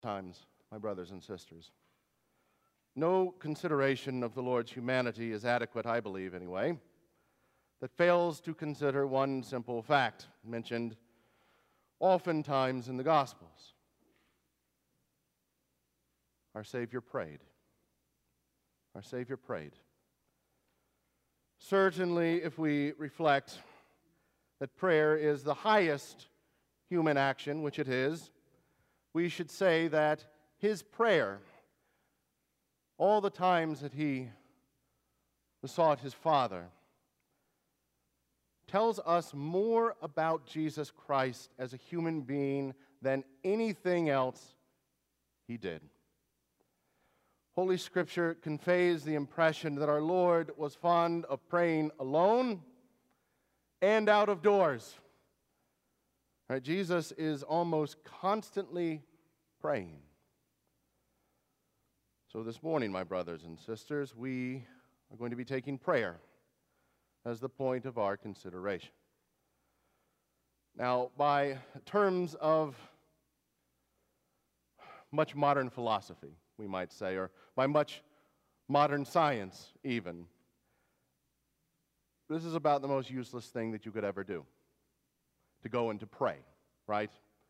times, my brothers and sisters. No consideration of the Lord's humanity is adequate, I believe anyway, that fails to consider one simple fact mentioned oftentimes in the Gospels. Our Savior prayed. Our Savior prayed. Certainly, if we reflect that prayer is the highest human action, which it is, we should say that his prayer, all the times that he besought his Father, tells us more about Jesus Christ as a human being than anything else he did. Holy Scripture conveys the impression that our Lord was fond of praying alone and out of doors. Right? Jesus is almost constantly praying. So this morning, my brothers and sisters, we are going to be taking prayer as the point of our consideration. Now, by terms of much modern philosophy, we might say, or by much modern science even, this is about the most useless thing that you could ever do, to go and to pray, right?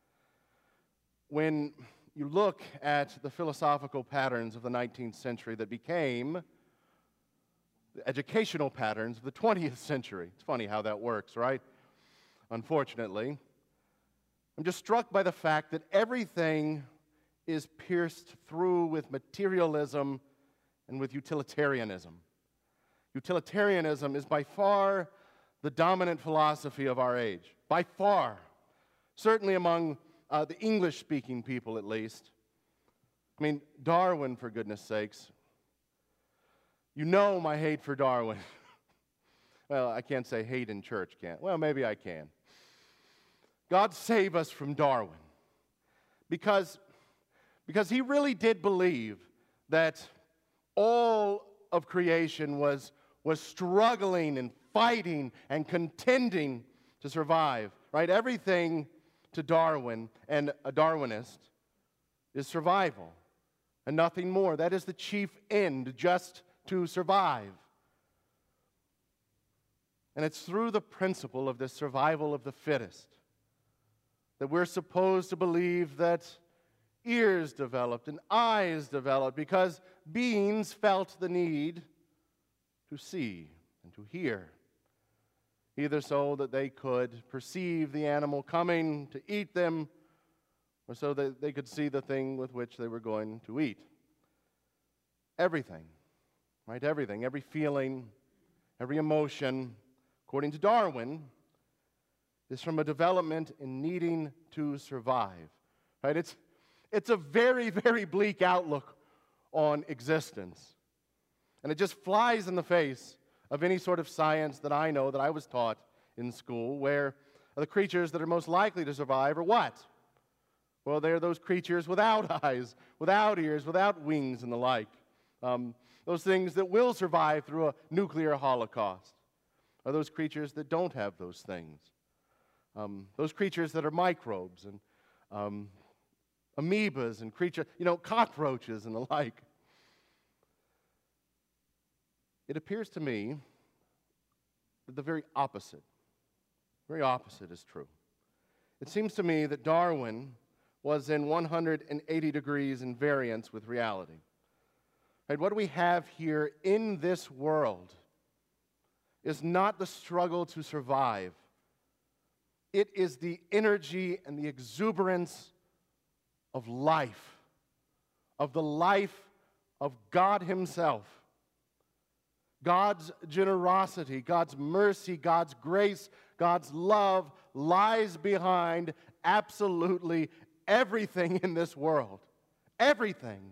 When you look at the philosophical patterns of the 19th century that became the educational patterns of the 20th century, it's funny how that works, right? Unfortunately, I'm just struck by the fact that everything is pierced through with materialism and with utilitarianism. Utilitarianism is by far the dominant philosophy of our age, by far. Certainly among the English-speaking people, at least. I mean, Darwin, for goodness sakes. You know my hate for Darwin. Well, I can't say hate in church, can't? Well, maybe I can. God save us from Darwin. Because he really did believe that all of creation was struggling and fighting and contending to survive, right? Everything to Darwin and a Darwinist is survival and nothing more. That is the chief end, just to survive. And it's through the principle of the survival of the fittest that we're supposed to believe that ears developed and eyes developed because beings felt the need to see and to hear, either so that they could perceive the animal coming to eat them, or so that they could see the thing with which they were going to eat. Everything, right? Everything, every feeling, every emotion, according to Darwin, is from a development in needing to survive, right? It's a very, very bleak outlook on existence. And it just flies in the face of any sort of science that I know, that I was taught in school, where the creatures that are most likely to survive are what? Well, they're those creatures without eyes, without ears, without wings and the like. Those things that will survive through a nuclear holocaust are those creatures that don't have those things. Those creatures that are microbes and amoebas and cockroaches and the like. It appears to me that the very opposite is true. It seems to me that Darwin was in 180 degrees in variance with reality. Right? What we have here in this world is not the struggle to survive. It is the energy and the exuberance of life, of the life of God Himself. God's generosity, God's mercy, God's grace, God's love lies behind absolutely everything in this world. Everything.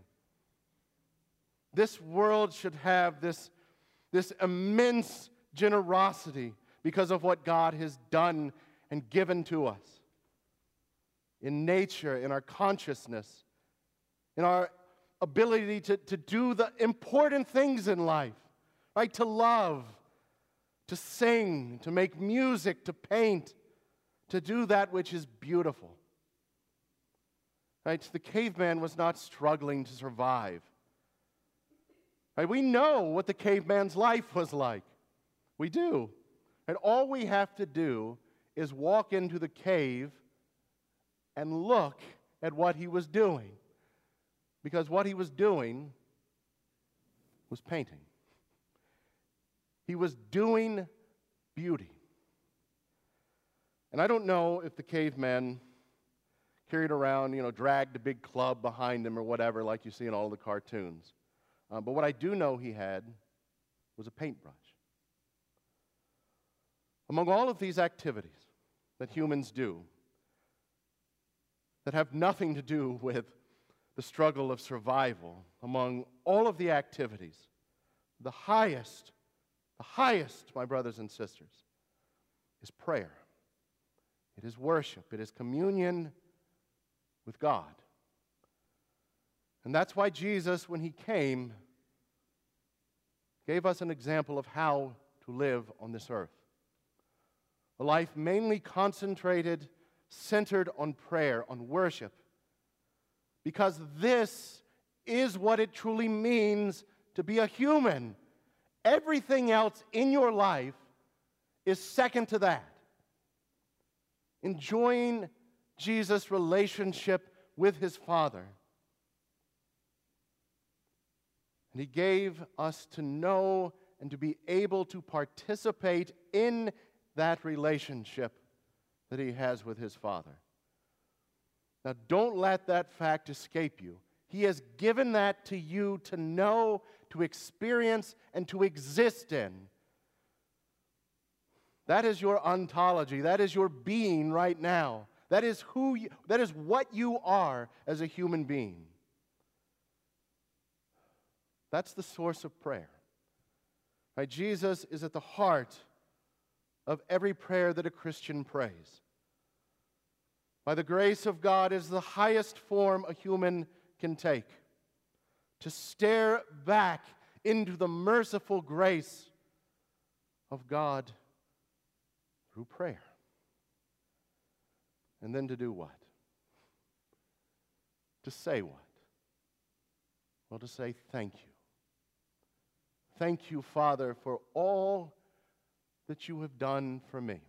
This world should have this immense generosity because of what God has done and given to us. In nature, in our consciousness, in our ability to do the important things in life. Right? To love, to sing, to make music, to paint, to do that which is beautiful. Right? The caveman was not struggling to survive. Right? We know what the caveman's life was like. We do. And all we have to do is walk into the cave and look at what he was doing. Because what he was doing was painting. He was doing beauty. And I don't know if the caveman carried around, dragged a big club behind him or whatever, like you see in all the cartoons. But what I do know he had was a paintbrush. Among all of these activities that humans do that have nothing to do with the struggle of survival, among all of the activities, the highest, my brothers and sisters, is prayer. It is worship. It is communion with God. And that's why Jesus, when he came, gave us an example of how to live on this earth. A life mainly concentrated, centered on prayer, on worship. Because this is what it truly means to be a human. Everything else in your life is second to that. Enjoying Jesus' relationship with his Father. And he gave us to know and to be able to participate in that relationship that he has with his Father. Now, don't let that fact escape you. He has given that to you to know, to experience, and to exist in. That is your ontology. That is your being right now. That is what you are as a human being. That's the source of prayer. Right? Jesus is at the heart of every prayer that a Christian prays. By the grace of God is the highest form a human can take. To stare back into the merciful grace of God through prayer. And then to do what? To say what? Well, to say thank you. Thank you, Father, for all that you have done for me.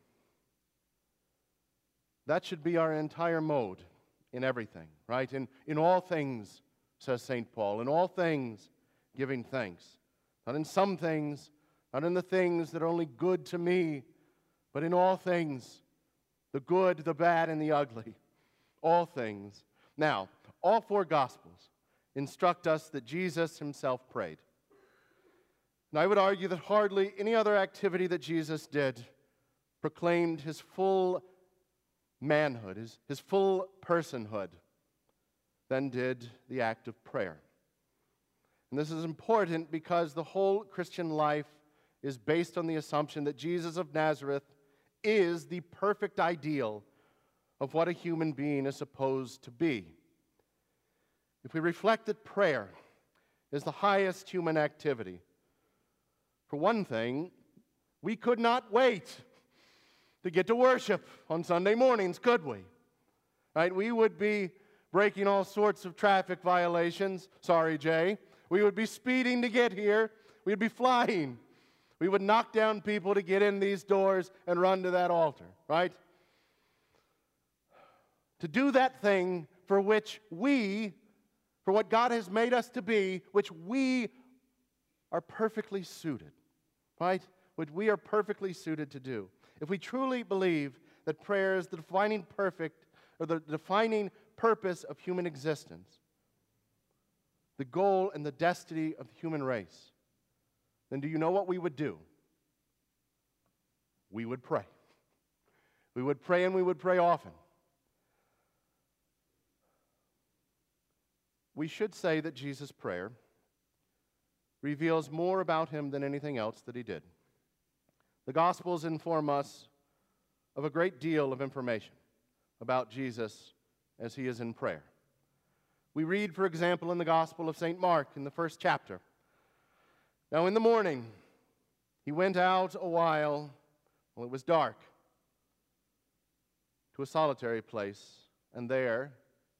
That should be our entire mode in everything, right? In all things, says St. Paul, in all things giving thanks. Not in some things, not in the things that are only good to me, but in all things, the good, the bad, and the ugly. All things. Now, all four Gospels instruct us that Jesus himself prayed. And I would argue that hardly any other activity that Jesus did proclaimed his full manhood, his full personhood, than did the act of prayer. And this is important because the whole Christian life is based on the assumption that Jesus of Nazareth is the perfect ideal of what a human being is supposed to be. If we reflect that prayer is the highest human activity, for one thing, we could not wait to get to worship on Sunday mornings, could we? Right? We would be breaking all sorts of traffic violations. Sorry, Jay. We would be speeding to get here. We'd be flying. We would knock down people to get in these doors and run to that altar, right? To do that thing for what God has made us to be, which we are perfectly suited, right? Which we are perfectly suited to do. If we truly believe that prayer is the defining purpose of human existence, the goal and the destiny of the human race, then do you know what we would do? We would pray. We would pray, and we would pray often. We should say that Jesus' prayer reveals more about him than anything else that he did. The Gospels inform us of a great deal of information about Jesus as he is in prayer. We read, for example, in the Gospel of St. Mark in the first chapter. Now in the morning, he went out a while it was dark to a solitary place, and there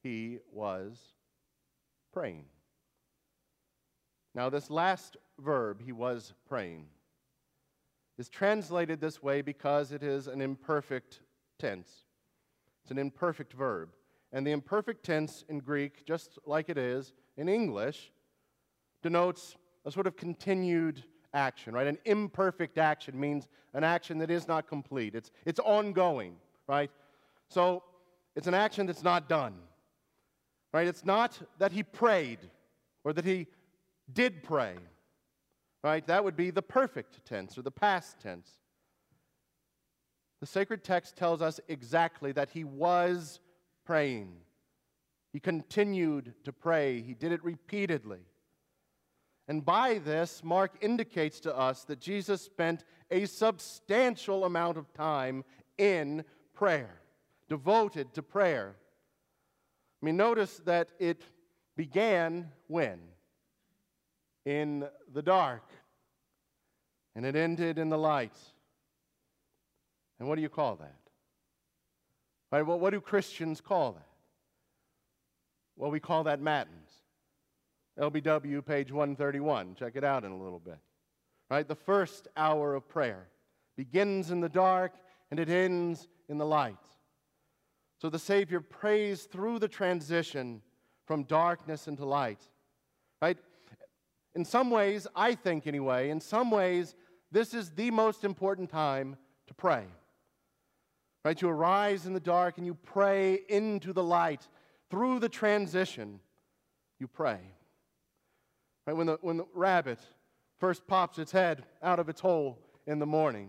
he was praying. Now, this last verb, he was praying, is translated this way because it is an imperfect tense. It's an imperfect verb. And the imperfect tense in Greek, just like it is in English, denotes a sort of continued action, right? An imperfect action means an action that is not complete. It's ongoing, right? So it's an action that's not done, right? It's not that he prayed or that he did pray, right? That would be the perfect tense or the past tense. The sacred text tells us exactly that he was praying. He continued to pray. He did it repeatedly. And by this, Mark indicates to us that Jesus spent a substantial amount of time in prayer, devoted to prayer. I mean, notice that it began when? In the dark. And it ended in the light. And what do you call that? Right, well, what do Christians call that? Well, we call that Matins. LBW, page 131. Check it out in a little bit. Right, the first hour of prayer begins in the dark and it ends in the light. So the Savior prays through the transition from darkness into light. Right? In some ways, I think anyway, in some ways, this is the most important time to pray. Right? You arise in the dark and you pray into the light. Through the transition, you pray. Right? When the rabbit first pops its head out of its hole in the morning,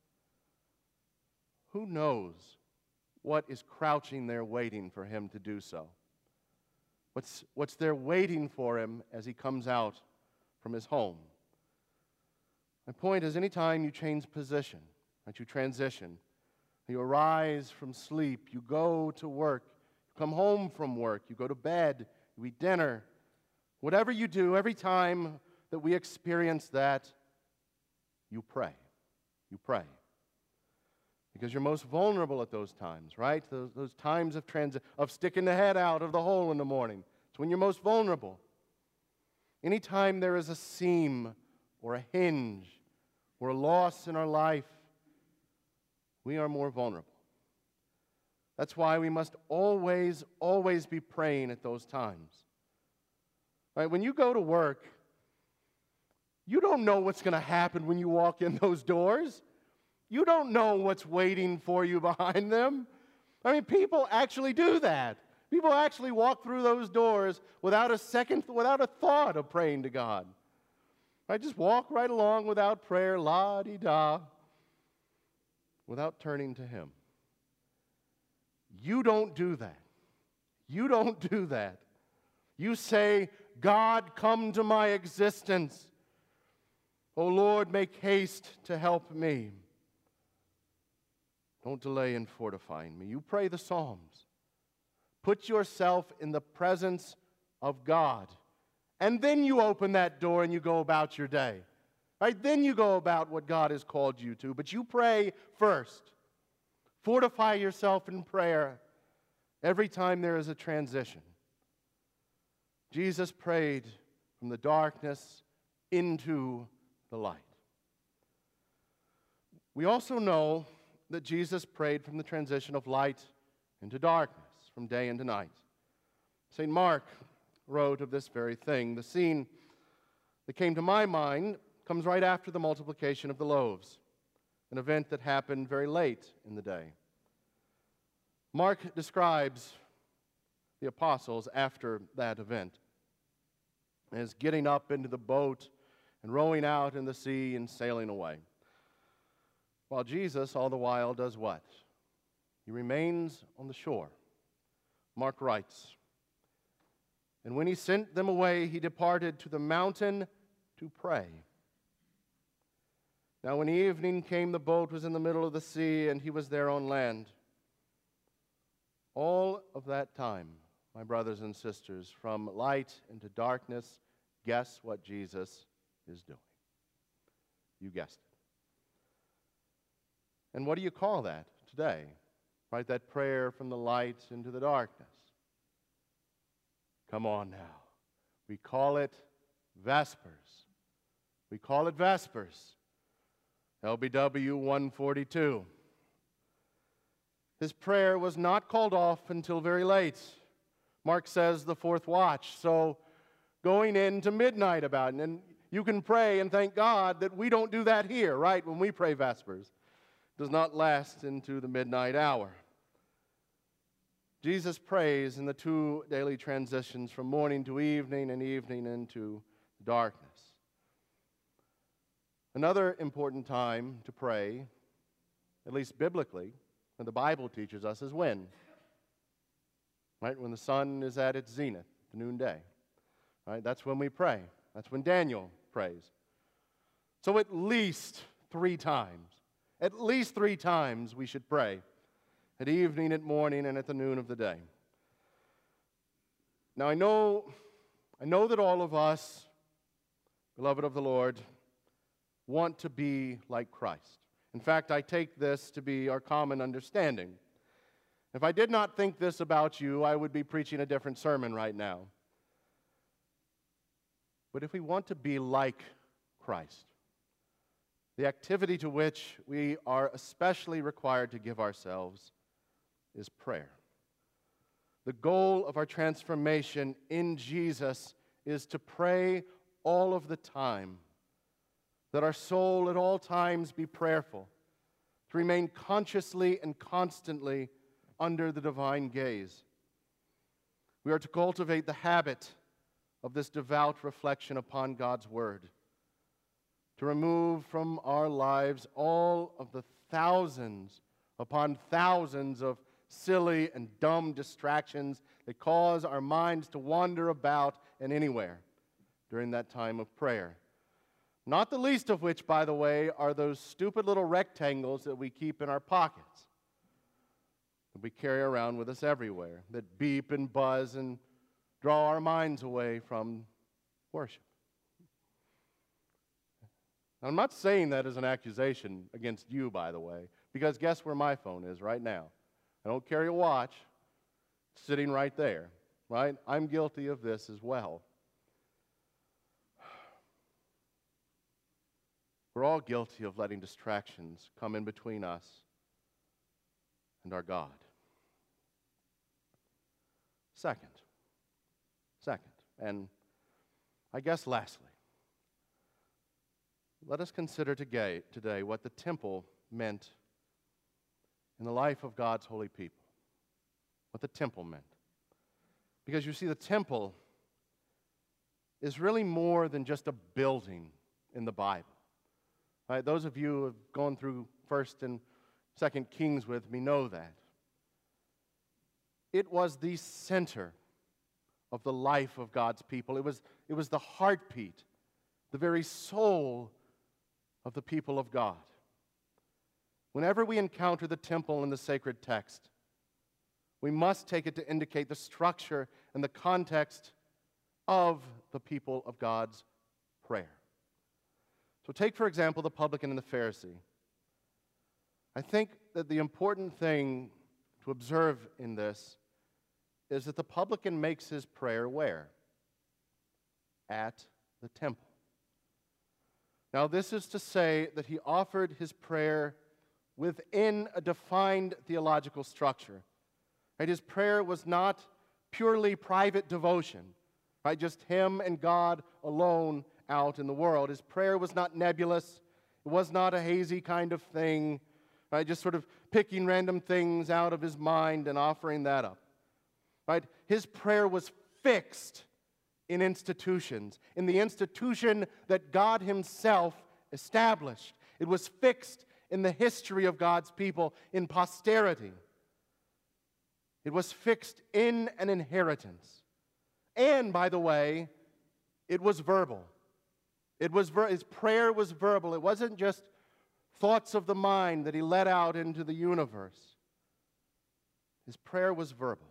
who knows what is crouching there waiting for him to do so? What's there waiting for him as he comes out from his home? My point is, anytime you change position, right, you transition, you arise from sleep, you go to work, you come home from work, you go to bed, you eat dinner, whatever you do, every time that we experience that, you pray. You pray. Because you're most vulnerable at those times, right? Those times of sticking the head out of the hole in the morning. It's when you're most vulnerable. Anytime there is a seam or a hinge or a loss in our life, we are more vulnerable. That's why we must always, always be praying at those times. Right? When you go to work, you don't know what's going to happen when you walk in those doors. You don't know what's waiting for you behind them. I mean, people actually do that. People actually walk through those doors without a thought of praying to God. Right? Just walk right along without prayer, la-di-da, without turning to Him. You don't do that. You don't do that. You say, God, come to my existence. O Lord, make haste to help me. Don't delay in fortifying me. You pray the Psalms. Put yourself in the presence of God. And then you open that door and you go about your day. Right? Then you go about what God has called you to. But you pray first. Fortify yourself in prayer every time there is a transition. Jesus prayed from the darkness into the light. We also know that Jesus prayed from the transition of light into darkness, from day into night. St. Mark wrote of this very thing. The scene that came to my mind comes right after the multiplication of the loaves, an event that happened very late in the day. Mark describes the apostles after that event as getting up into the boat and rowing out in the sea and sailing away. While Jesus, all the while, does what? He remains on the shore. Mark writes, "And when he sent them away, he departed to the mountain to pray. Now when evening came, the boat was in the middle of the sea, and he was there on land." All of that time, my brothers and sisters, from light into darkness, guess what Jesus is doing? You guessed it. And what do you call that today? Right, that prayer from the light into the darkness. Come on now. We call it Vespers. We call it Vespers. LBW 142. His prayer was not called off until very late. Mark says the fourth watch. So going into midnight about it. And you can pray and thank God that we don't do that here, right? When we pray Vespers. It does not last into the midnight hour. Jesus prays in the two daily transitions from morning to evening and evening into darkness. Another important time to pray, at least biblically, and the Bible teaches us, is when? Right? When the sun is at its zenith, the noonday. Right? That's when we pray. That's when Daniel prays. So at least 3 times. At least 3 times we should pray. At evening, at morning, and at the noon of the day. Now I know that all of us, beloved of the Lord, want to be like Christ. In fact, I take this to be our common understanding. If I did not think this about you, I would be preaching a different sermon right now. But if we want to be like Christ, the activity to which we are especially required to give ourselves is prayer. The goal of our transformation in Jesus is to pray all of the time, that our soul at all times be prayerful, to remain consciously and constantly under the divine gaze. We are to cultivate the habit of this devout reflection upon God's Word, to remove from our lives all of the thousands upon thousands of silly and dumb distractions that cause our minds to wander about and anywhere during that time of prayer. Not the least of which, by the way, are those stupid little rectangles that we keep in our pockets, that we carry around with us everywhere, that beep and buzz and draw our minds away from worship. I'm not saying that as an accusation against you, by the way, because guess where my phone is right now? I don't carry a watch. It's sitting right there, right? I'm guilty of this as well. We're all guilty of letting distractions come in between us and our God. Second, and I guess lastly, let us consider today what the temple meant in the life of God's holy people. What the temple meant. Because you see, the temple is really more than just a building in the Bible. Right? Those of you who have gone through 1st and 2nd Kings with me know that. It was the center of the life of God's people. It was the heartbeat, the very soul of the people of God. Whenever we encounter the temple in the sacred text, we must take it to indicate the structure and the context of the people of God's prayer. So take, for example, the publican and the Pharisee. I think that the important thing to observe in this is that the publican makes his prayer where? At the temple. Now, this is to say that he offered his prayer within a defined theological structure. Right? His prayer was not purely private devotion, right? Just him and God alone out in the world. His prayer was not nebulous. It was not a hazy kind of thing, right? Just sort of picking random things out of his mind and offering that up. Right? His prayer was fixed in institutions, in the institution that God himself established. It was fixed in the history of God's people, in posterity. It was fixed in an inheritance. And, by the way, it was verbal. His prayer was verbal. It wasn't just thoughts of the mind that he let out into the universe. His prayer was verbal.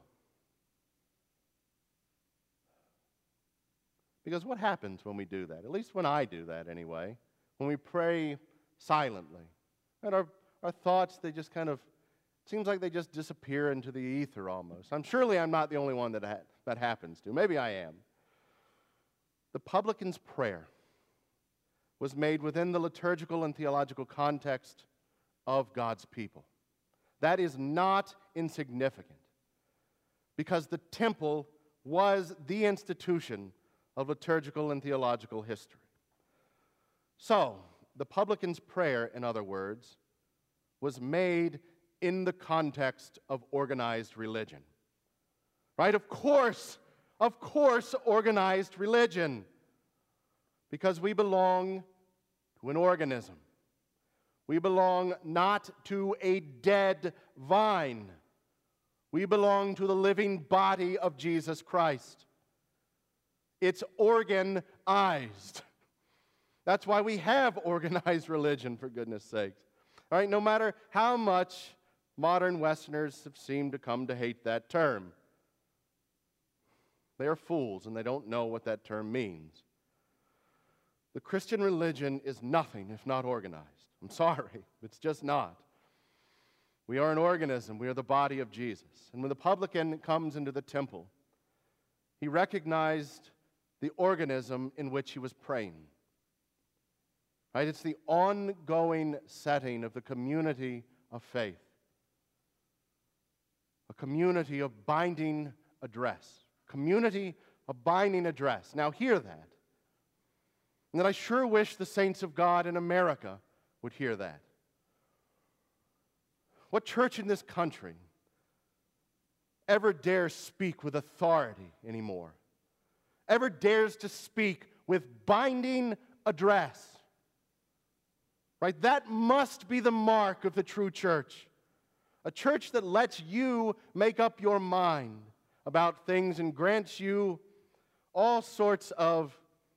Because what happens when we do that? At least when I do that anyway. When we pray silently. And our thoughts, they just kind of seems like they just disappear into the ether almost. Surely I'm not the only one that happens to. Maybe I am. The publican's prayer was made within the liturgical and theological context of God's people. That is not insignificant, because the temple was the institution of liturgical and theological history. So, the publican's prayer, in other words, was made in the context of organized religion. Right? Of course, organized religion. Because we belong to an organism. We belong not to a dead vine. We belong to the living body of Jesus Christ. It's organized. That's why we have organized religion, for goodness sakes. All right, no matter how much modern Westerners have seemed to come to hate that term. They are fools, and they don't know what that term means. The Christian religion is nothing if not organized. I'm sorry, it's just not. We are an organism. We are the body of Jesus. And when the publican comes into the temple, he recognized the organism in which he was praying. Right? It's the ongoing setting of the community of faith. A community of binding address. Community of binding address. Now hear that. And that I sure wish the saints of God in America would hear that. What church in this country ever dares speak with authority anymore? Ever dares to speak with binding address? Right? That must be the mark of the true church. A church that lets you make up your mind about things and grants you all sorts of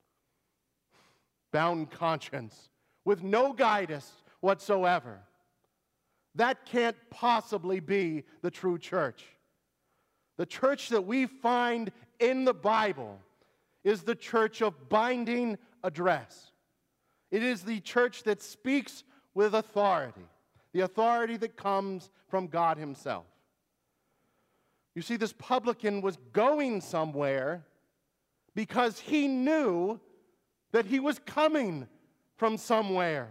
bound conscience with no guidance whatsoever. That can't possibly be the true church. The church that we find in the Bible is the church of binding address. It is the church that speaks with authority, the authority that comes from God Himself. You see, this publican was going somewhere because he knew that he was coming from somewhere.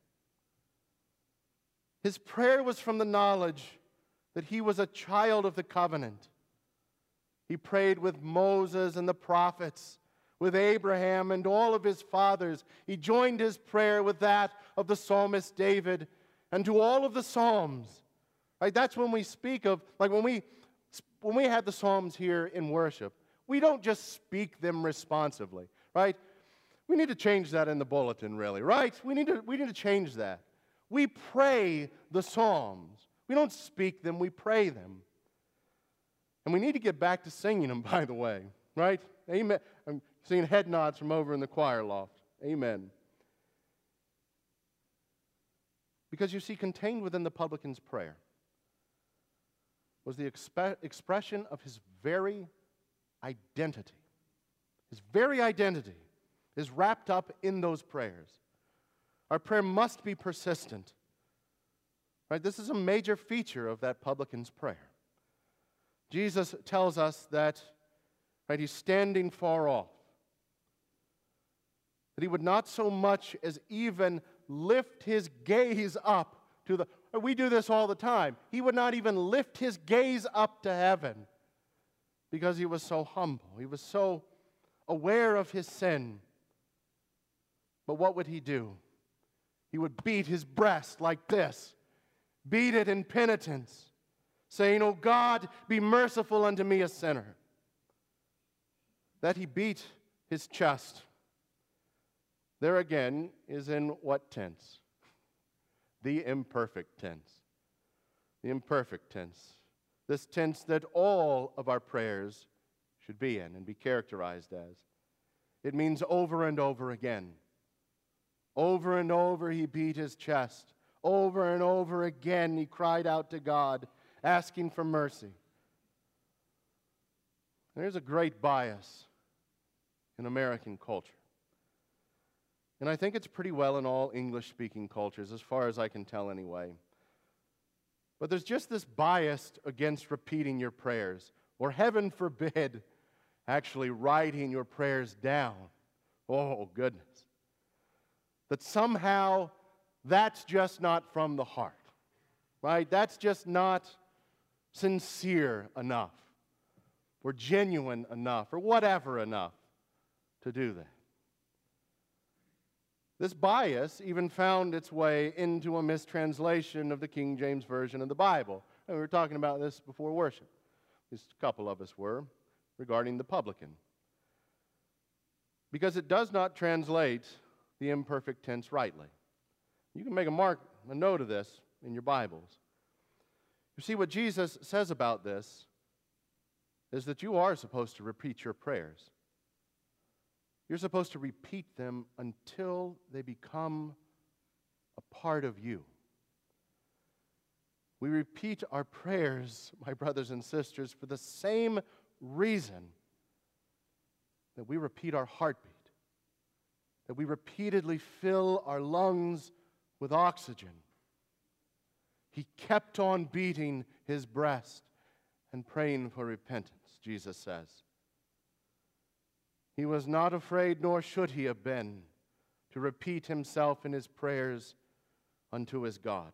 His prayer was from the knowledge that he was a child of the covenant. He prayed with Moses and the prophets, with Abraham and all of his fathers. He joined his prayer with that of the psalmist David and to all of the Psalms. Right? That's when we speak of, like when we have the Psalms here in worship, we don't just speak them responsively, right? We need to change that in the bulletin, really, right? We need to change that. We pray the Psalms. We don't speak them, we pray them. And we need to get back to singing them, by the way, right? Amen. I'm seeing head nods from over in the choir loft. Amen. Because you see, contained within the publican's prayer was the expression of his very identity. His very identity is wrapped up in those prayers. Our prayer must be persistent. Right? This is a major feature of that publican's prayer. Jesus tells us that, right, he's standing far off. That he would not so much as even lift his gaze up to the... We do this all the time. He would not even lift his gaze up to heaven because he was so humble. He was so aware of his sin. But what would he do? He would beat his breast like this, beat it in penitence, saying, "O God, be merciful unto me, a sinner." That he beat his chest. There again is in what tense? The imperfect tense. The imperfect tense. This tense that all of our prayers should be in and be characterized as. It means over and over again. Over and over he beat his chest. Over and over again he cried out to God, asking for mercy. There's a great bias in American culture. And I think it's pretty well in all English-speaking cultures, as far as I can tell anyway. But there's just this bias against repeating your prayers, or heaven forbid, actually writing your prayers down. Oh, goodness. That somehow that's just not from the heart, right? That's just not sincere enough, or genuine enough, or whatever enough to do that. This bias even found its way into a mistranslation of the King James Version of the Bible. And we were talking about this before worship. At least a couple of us were, regarding the publican. Because it does not translate the imperfect tense rightly. You can make a note of this in your Bibles. You see, what Jesus says about this is that you are supposed to repeat your prayers. You're supposed to repeat them until they become a part of you. We repeat our prayers, my brothers and sisters, for the same reason that we repeat our heartbeat, that we repeatedly fill our lungs with oxygen. He kept on beating his breast and praying for repentance, Jesus says. He was not afraid, nor should he have been, to repeat himself in his prayers unto his God.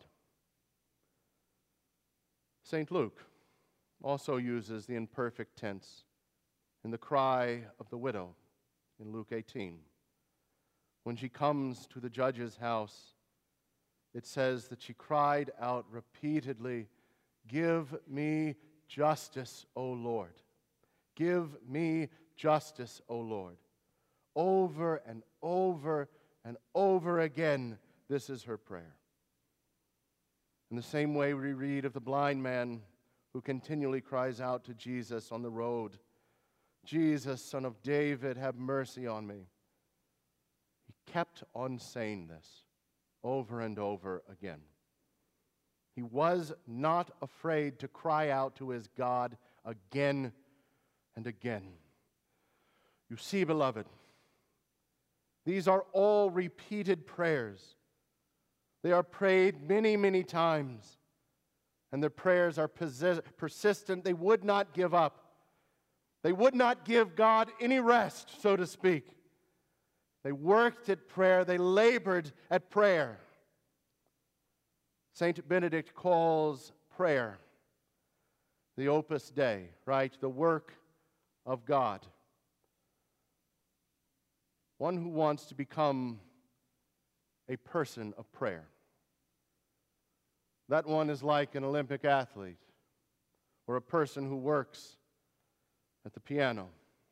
St. Luke also uses the imperfect tense in the cry of the widow in Luke 18. When she comes to the judge's house, it says that she cried out repeatedly, "Give me justice, O Lord. Give me justice, O Lord." Over and over and over again, this is her prayer. In the same way, we read of the blind man who continually cries out to Jesus on the road, "Jesus, Son of David, have mercy on me." He kept on saying this over and over again. He was not afraid to cry out to his God again and again. You see, beloved, these are all repeated prayers. They are prayed many, many times, and their prayers are persistent. They would not give up. They would not give God any rest, so to speak. They worked at prayer. They labored at prayer. Saint Benedict calls prayer the Opus Dei, right? The work of God. One who wants to become a person of prayer. That one is like an Olympic athlete or a person who works at the piano.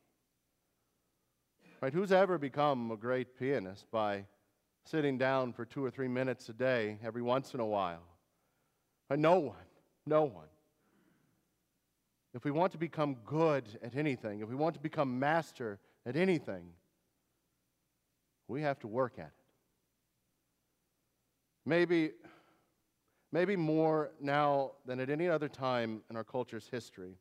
Right? Who's ever become a great pianist by sitting down for 2 or 3 minutes a day every once in a while? No one. No one. If we want to become good at anything, if we want to become master at anything, we have to work at it. Maybe more now than at any other time in our culture's history,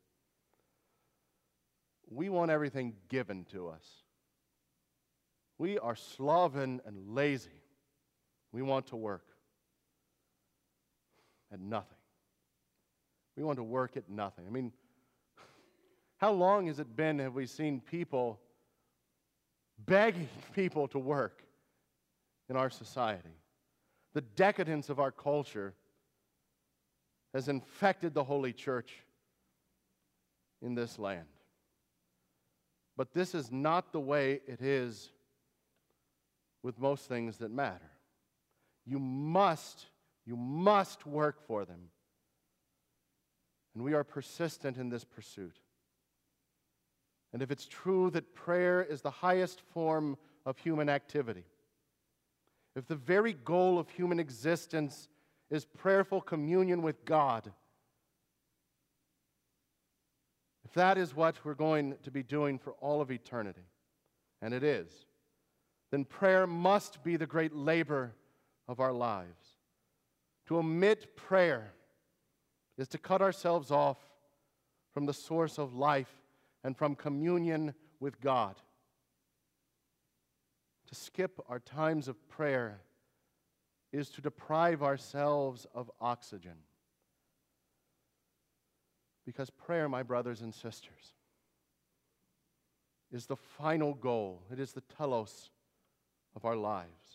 we want everything given to us. We are sloven and lazy. We want to work at nothing. We want to work at nothing. I mean, how long has it been have we seen people begging people to work in our society? The decadence of our culture has infected the Holy Church in this land. But this is not the way it is with most things that matter. You must work for them. And we are persistent in this pursuit. And if it's true that prayer is the highest form of human activity, if the very goal of human existence is prayerful communion with God, if that is what we're going to be doing for all of eternity, and it is, then prayer must be the great labor of our lives. To omit prayer is to cut ourselves off from the source of life and from communion with God. To skip our times of prayer is to deprive ourselves of oxygen. Because prayer, my brothers and sisters, is the final goal. It is the telos of our lives.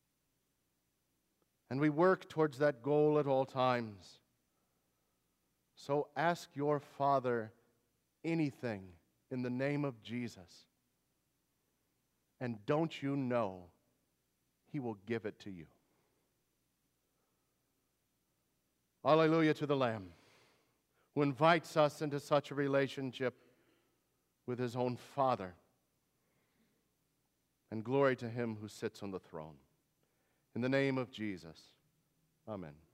And we work towards that goal at all times. So ask your Father anything in the name of Jesus. And don't you know, He will give it to you. Hallelujah to the Lamb, who invites us into such a relationship with His own Father. And glory to Him who sits on the throne. In the name of Jesus, amen.